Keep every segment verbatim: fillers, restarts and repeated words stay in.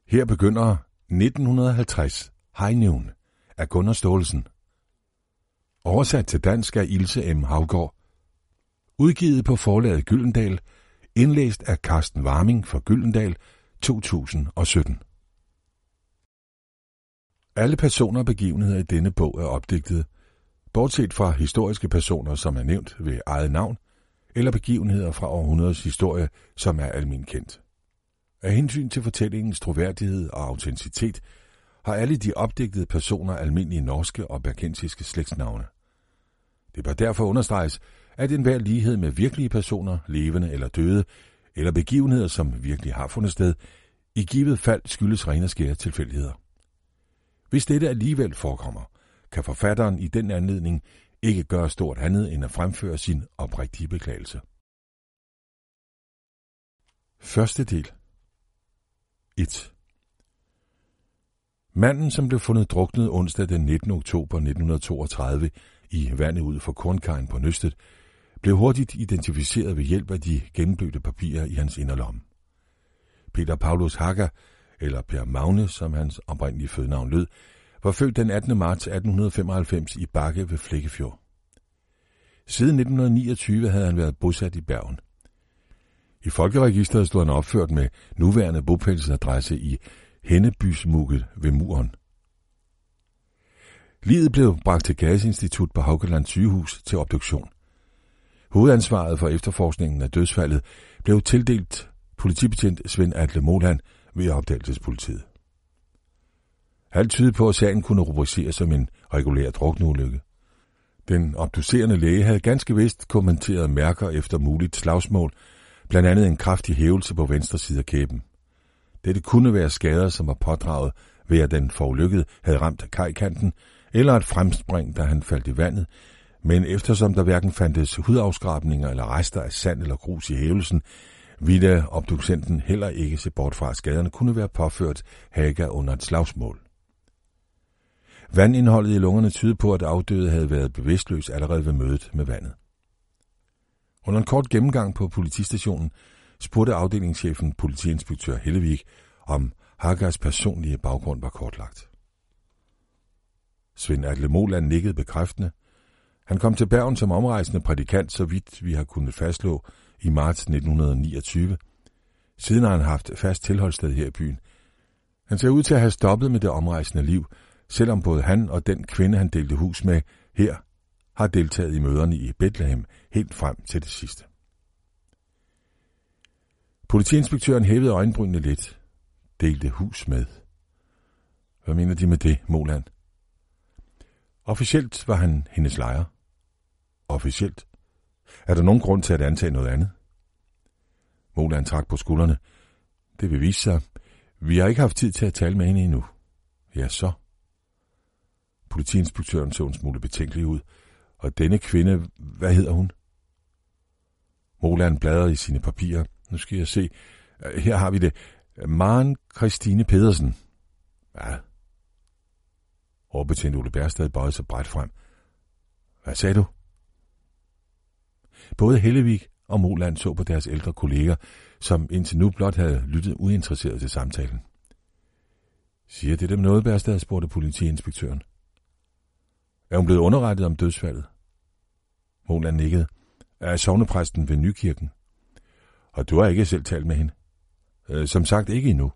Her begynder nitten halvtreds High Noon af Gunnar Staalesen. Oversat til dansk af Ilse M. Haugaard. Udgivet på forlaget Gyldendal. Indlæst af Carsten Warming for Gyldendal to tusind og sytten. Alle personer og begivenheder i denne bog er opdigtet, bortset fra historiske personer, som er nævnt ved eget navn, eller begivenheder fra århundredets historie, som er almindeligt kendt. Af hensyn til fortællingens troværdighed og autenticitet har alle de opdigtede personer almindelige norske og bergensiske slægtsnavne. Det bør derfor understreges, at enhver lighed med virkelige personer, levende eller døde, eller begivenheder, som virkelig har fundet sted, i givet fald skyldes rene og skære tilfældigheder. Hvis dette alligevel forekommer, kan forfatteren i den anledning ikke gøre stort andet end at fremføre sin oprigtige beklagelse. Første del. et. Manden, som blev fundet druknet onsdag den nittende oktober nitten toogtredive i vandet ud for Kornkajen på Nøstet, blev hurtigt identificeret ved hjælp af de gennemblødte papirer i hans inderlomme. Peter Paulus Haga, eller Per Magne, som hans oprindelige fødenavn lød, var født den attende marts atten femoghalvfems i Bakke ved Flækkefjord. Siden nitten niogtyve havde han været bosat i Bergen. I folkeregisteret stod han opført med nuværende bopælsadresse i Hennebysmugget ved Muren. Liget blev bragt til Gasinstitut på Haukeland sygehus til obduktion. Hovedansvaret for efterforskningen af dødsfaldet blev tildelt politibetjent Svend Atle Moland ved opdagelsespolitiet. Alt tydede på, at sagen kunne rubriceres som en regulær drukneulykke. Den obducerende læge havde ganske vist kommenteret mærker efter muligt slagsmål, blandt andet en kraftig hævelse på venstre side af kæben. Dette kunne være skader, som var pådraget ved, at den forulykkede havde ramt kajkanten, eller et fremspring, da han faldt i vandet, men eftersom der hverken fandtes hudafskrabninger eller rester af sand eller grus i hævelsen, ville obducenten heller ikke se bort fra, at skaderne kunne være påført Haga under et slagsmål. Vandindholdet i lungerne tydede på, at afdøde havde været bevidstløs allerede ved mødet med vandet. Under en kort gennemgang på politistationen spurgte afdelingschefen politiinspektør Hellevik, om Hagas personlige baggrund var kortlagt. Svend Atle Moland nikkede bekræftende. Han kom til Bergen som omrejsende prædikant, så vidt vi har kunnet fastslå, i marts nitten niogtyve. Siden har han haft fast tilholdssted her i byen. Han ser ud til at have stoppet med det omrejsende liv, selvom både han og den kvinde, han delte hus med her, har deltaget i møderne i Bethlehem helt frem til det sidste. Politiinspektøren hævede øjenbrynene lidt. Delte hus med. Hvad mener de med det, Moland? Officielt var han hendes lejer. Officielt? Er der nogen grund til at antage noget andet? Moland trak på skuldrene. Det vil vise sig. Vi har ikke haft tid til at tale med hende endnu. Ja, så. Politiinspektøren så en smule betænkelig ud. Og denne kvinde, hvad hedder hun? Moland bladrede i sine papirer. Nu skal jeg se. Her har vi det. Maren Christine Pedersen. Ja. Overbetjent Ole Bærstad bøjede sig bredt frem. Hvad sagde du? Både Hellevik og Moland så på deres ældre kolleger, som indtil nu blot havde lyttet uinteresseret til samtalen. Siger det dem noget, Bærstad, spurgte politiinspektøren. Er hun blevet underrettet om dødsfaldet? Moland nikkede. Er sognepræsten ved Nykirken? Og du har ikke selv talt med hende? Øh, som sagt ikke endnu.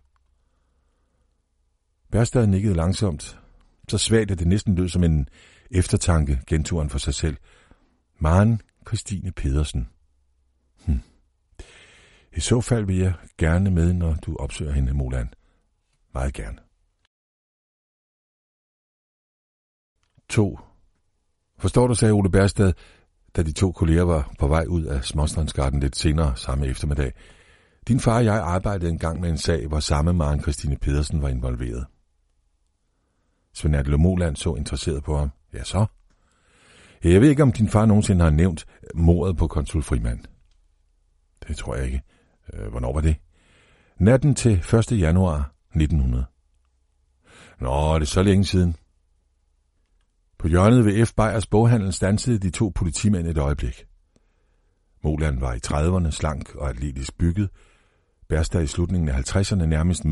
Bærstad nikkede langsomt. Så svagt, at det næsten lød som en eftertanke, genturen for sig selv. Maren Christine Pedersen. Hm. I så fald vil jeg gerne med, når du opsøger hende, Moland. Meget gerne. to. Forstår du, sagde Ole Bærstad, da de to kolleger var på vej ud af Småstrandsgarden lidt senere samme eftermiddag. Din far og jeg arbejdede engang med en sag, hvor samme Maren Christine Pedersen var involveret. Svend Atle Moland så interesseret på ham. Ja, så? Jeg ved ikke, om din far nogensinde har nævnt mordet på konsul Frimand. Det tror jeg ikke. Hvornår var det? Natten til første januar nitten hundrede. Nå, det er så længe siden. På hjørnet ved F. Beyers boghandel stansede de to politimænd et øjeblik. Moland var i trediverne, slank og atletisk bygget. Bærstad i slutningen af halvtredserne nærmest